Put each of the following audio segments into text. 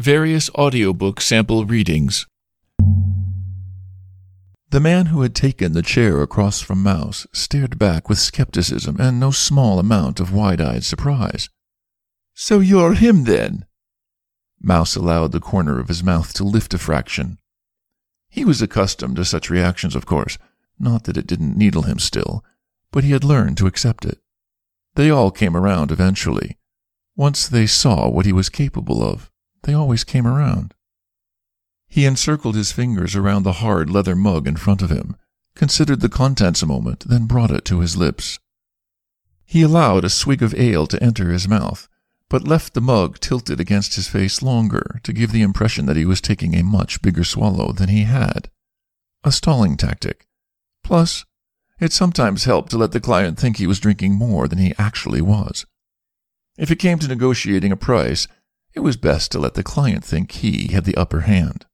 Various audiobook sample readings. The man who had taken the chair across from Mouse stared back with skepticism and no small amount of wide-eyed surprise. "So you're him, then?" Mouse allowed the corner of his mouth to lift a fraction. He was accustomed to such reactions, of course, not that it didn't needle him still, but he had learned to accept it. They all came around eventually. Once they saw what he was capable of, they always came around. He encircled his fingers around the hard leather mug in front of him, considered the contents a moment, then brought it to his lips. He allowed a swig of ale to enter his mouth, but left the mug tilted against his face longer to give the impression that he was taking a much bigger swallow than he had. A stalling tactic. Plus, it sometimes helped to let the client think he was drinking more than he actually was. If it came to negotiating a price, it was best to let the client think he had the upper hand.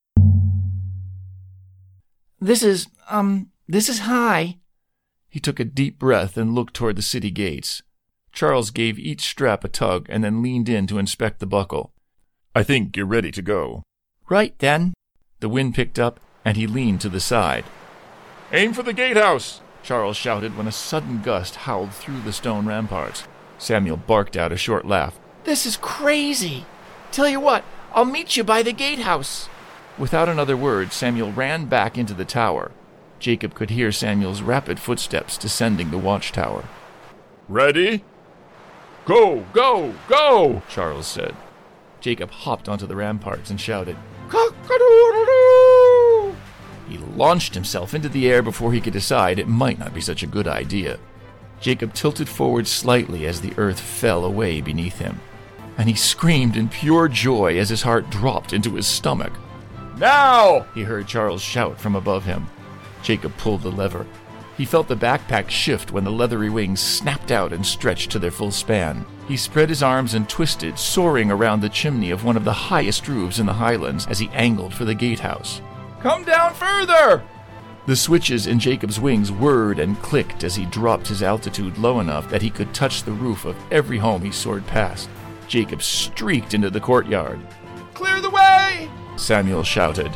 This is high." He took a deep breath and looked toward the city gates. Charles gave each strap a tug and then leaned in to inspect the buckle. "I think you're ready to go." "Right then." The wind picked up, and he leaned to the side. "Aim for the gatehouse!" Charles shouted when a sudden gust howled through the stone ramparts. Samuel barked out a short laugh. "This is crazy! Tell you what, I'll meet you by the gatehouse." Without another word, Samuel ran back into the tower. Jacob could hear Samuel's rapid footsteps descending the watchtower. "Ready? Go, go, go!" Charles said. Jacob hopped onto the ramparts and shouted, "Cock-a-doodle-doo!" He launched himself into the air before he could decide it might not be such a good idea. Jacob tilted forward slightly as the earth fell away beneath him, and he screamed in pure joy as his heart dropped into his stomach. "Now!" he heard Charles shout from above him. Jacob pulled the lever. He felt the backpack shift when the leathery wings snapped out and stretched to their full span. He spread his arms and twisted, soaring around the chimney of one of the highest roofs in the Highlands as he angled for the gatehouse. "Come down further!" The switches in Jacob's wings whirred and clicked as he dropped his altitude low enough that he could touch the roof of every home he soared past. Jacob streaked into the courtyard. "Clear the way!" Samuel shouted.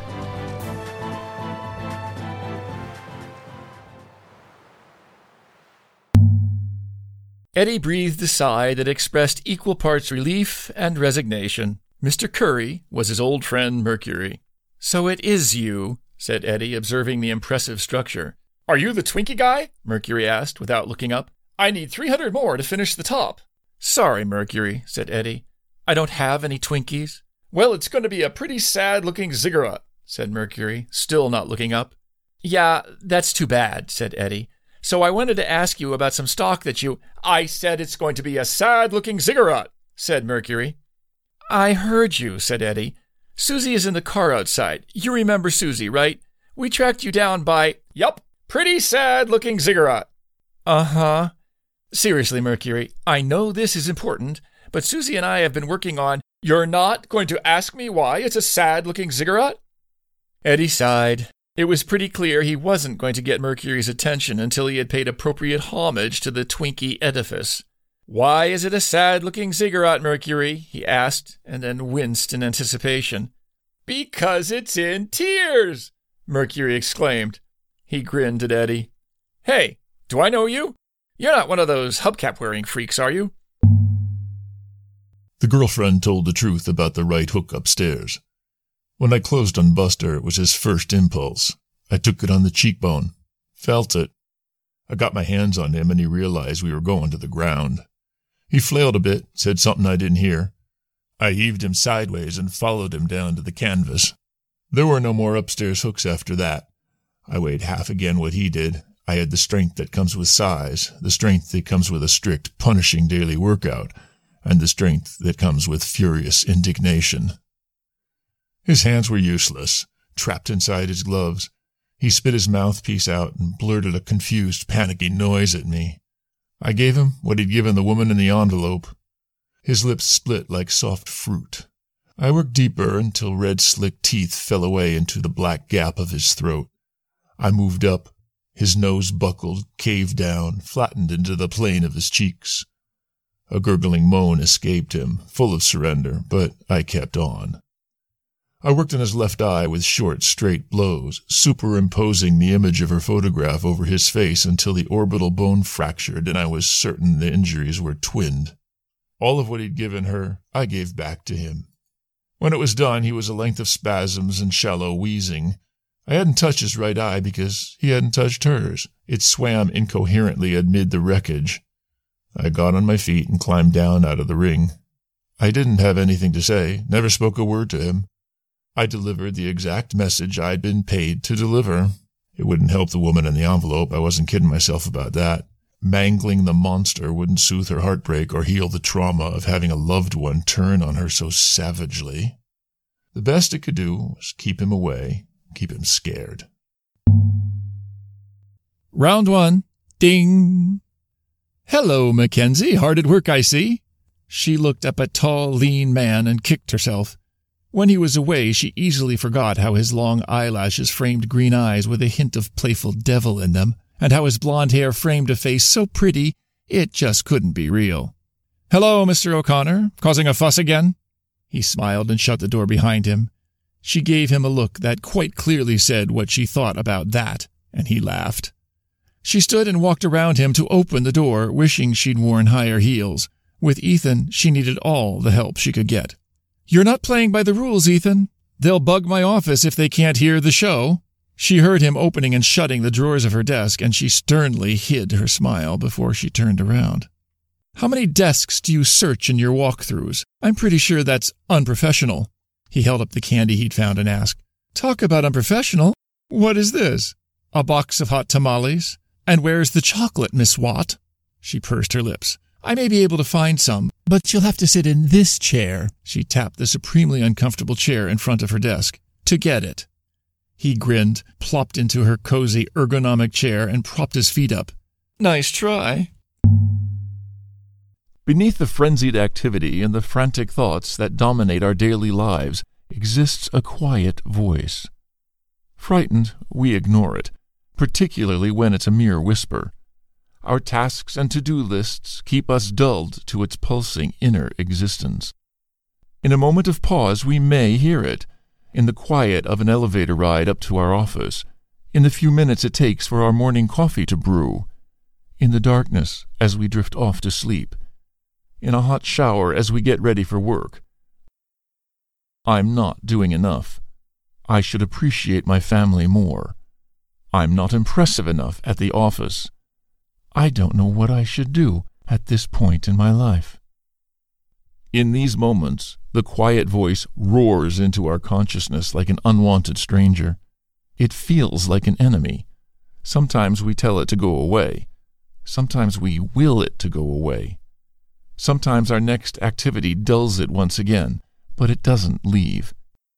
Eddie breathed a sigh that expressed equal parts relief and resignation. Mr. Curry was his old friend Mercury. "So it is you," said Eddie, observing the impressive structure. "Are you the Twinkie guy?" Mercury asked, without looking up. "I need 300 more to finish the top." "Sorry, Mercury," said Eddie. "I don't have any Twinkies." "Well, it's going to be a pretty sad-looking ziggurat," said Mercury, still not looking up. "Yeah, that's too bad," said Eddie. "So I wanted to ask you about some stock that you—" "I said it's going to be a sad-looking ziggurat," said Mercury. "I heard you," said Eddie. "Susie is in the car outside. You remember Susie, right? We tracked you down by—" "Yup, pretty sad-looking ziggurat." "Uh-huh. Seriously, Mercury, I know this is important, but Susie and I have been working on—" "You're not going to ask me why it's a sad-looking ziggurat?" Eddie sighed. It was pretty clear he wasn't going to get Mercury's attention until he had paid appropriate homage to the Twinkie edifice. "Why is it a sad-looking ziggurat, Mercury?" he asked, and then winced in anticipation. "Because it's in tears!" Mercury exclaimed. He grinned at Eddie. "Hey, do I know you? You're not one of those hubcap-wearing freaks, are you?" The girlfriend told the truth about the right hook upstairs. When I closed on Buster, it was his first impulse. I took it on the cheekbone. Felt it. I got my hands on him, and he realized we were going to the ground. He flailed a bit, said something I didn't hear. I heaved him sideways and followed him down to the canvas. There were no more upstairs hooks after that. I weighed half again what he did. I had the strength that comes with size, the strength that comes with a strict, punishing daily workout, and the strength that comes with furious indignation. His hands were useless, trapped inside his gloves. He spit his mouthpiece out and blurted a confused, panicky noise at me. I gave him what he'd given the woman in the envelope. His lips split like soft fruit. I worked deeper until red, slick teeth fell away into the black gap of his throat. I moved up. His nose buckled, caved down, flattened into the plane of his cheeks. A gurgling moan escaped him, full of surrender, but I kept on. I worked on his left eye with short, straight blows, superimposing the image of her photograph over his face until the orbital bone fractured and I was certain the injuries were twinned. All of what he'd given her, I gave back to him. When it was done, he was a length of spasms and shallow wheezing. I hadn't touched his right eye because he hadn't touched hers. It swam incoherently amid the wreckage. I got on my feet and climbed down out of the ring. I didn't have anything to say, never spoke a word to him. I delivered the exact message I'd been paid to deliver. It wouldn't help the woman in the envelope, I wasn't kidding myself about that. Mangling the monster wouldn't soothe her heartbreak or heal the trauma of having a loved one turn on her so savagely. The best it could do was keep him away, keep him scared. Round 1. Ding. Hello, Mackenzie. Hard at work, I see. She looked up at tall, lean man and kicked herself. When he was away, she easily forgot how his long eyelashes framed green eyes with a hint of playful devil in them, and how his blonde hair framed a face so pretty it just couldn't be real. Hello, Mr. O'Connor. Causing a fuss again? He smiled and shut the door behind him. She gave him a look that quite clearly said what she thought about that, and he laughed. She stood and walked around him to open the door, wishing she'd worn higher heels. With Ethan, she needed all the help she could get. You're not playing by the rules, Ethan. They'll bug my office if they can't hear the show. She heard him opening and shutting the drawers of her desk, and she sternly hid her smile before she turned around. How many desks do you search in your walkthroughs? I'm pretty sure that's unprofessional. He held up the candy he'd found and asked, Talk about unprofessional. What is this? A box of hot tamales? And where's the chocolate, Miss Watt? She pursed her lips. I may be able to find some, but you'll have to sit in this chair. She tapped the supremely uncomfortable chair in front of her desk. To get it. He grinned, plopped into her cozy, ergonomic chair, and propped his feet up. Nice try. Beneath the frenzied activity and the frantic thoughts that dominate our daily lives exists a quiet voice. Frightened, we ignore it, particularly when it's a mere whisper. Our tasks and to-do lists keep us dulled to its pulsing inner existence. In a moment of pause, we may hear it, in the quiet of an elevator ride up to our office, in the few minutes it takes for our morning coffee to brew, in the darkness as we drift off to sleep, in a hot shower as we get ready for work. I'm not doing enough. I should appreciate my family more. I'm not impressive enough at the office. I don't know what I should do at this point in my life. In these moments, the quiet voice roars into our consciousness like an unwanted stranger. It feels like an enemy. Sometimes we tell it to go away. Sometimes we will it to go away. Sometimes our next activity dulls it once again, but it doesn't leave.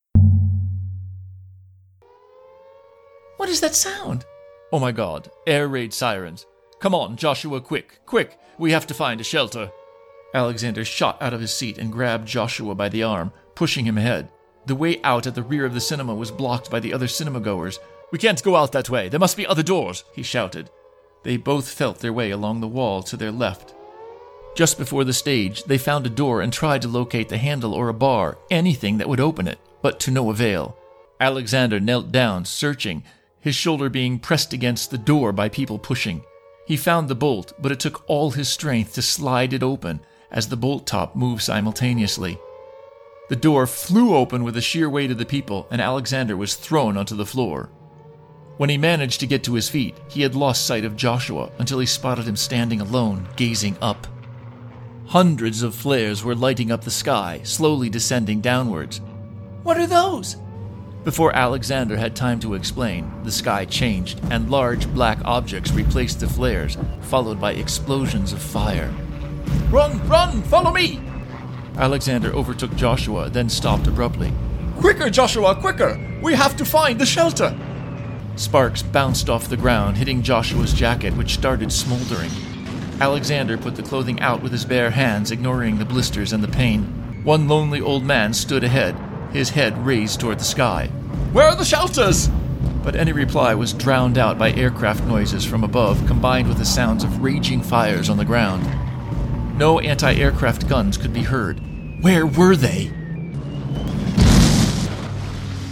What is that sound? Oh my God, air raid sirens. Come on, Joshua, quick, quick. We have to find a shelter. Alexander shot out of his seat and grabbed Joshua by the arm, pushing him ahead. The way out at the rear of the cinema was blocked by the other cinema-goers. We can't go out that way. There must be other doors, he shouted. They both felt their way along the wall to their left. Just before the stage, they found a door and tried to locate the handle or a bar, anything that would open it, but to no avail. Alexander knelt down, searching, his shoulder being pressed against the door by people pushing. He found the bolt, but it took all his strength to slide it open as the bolt top moved simultaneously. The door flew open with the sheer weight of the people, and Alexander was thrown onto the floor. When he managed to get to his feet, he had lost sight of Joshua until he spotted him standing alone, gazing up. Hundreds of flares were lighting up the sky, slowly descending downwards. What are those? Before Alexander had time to explain, the sky changed, and large black objects replaced the flares, followed by explosions of fire. Run! Run! Follow me! Alexander overtook Joshua, then stopped abruptly. Quicker, Joshua! Quicker! We have to find the shelter! Sparks bounced off the ground, hitting Joshua's jacket, which started smoldering. Alexander put the clothing out with his bare hands, ignoring the blisters and the pain. One lonely old man stood ahead, his head raised toward the sky. Where are the shelters? But any reply was drowned out by aircraft noises from above, combined with the sounds of raging fires on the ground. No anti-aircraft guns could be heard. Where were they?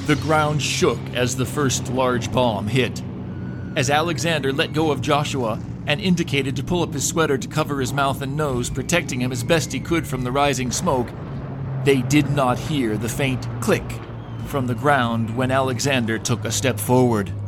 The ground shook as the first large bomb hit. As Alexander let go of Joshua and indicated to pull up his sweater to cover his mouth and nose, protecting him as best he could from the rising smoke, they did not hear the faint click from the ground when Alexander took a step forward.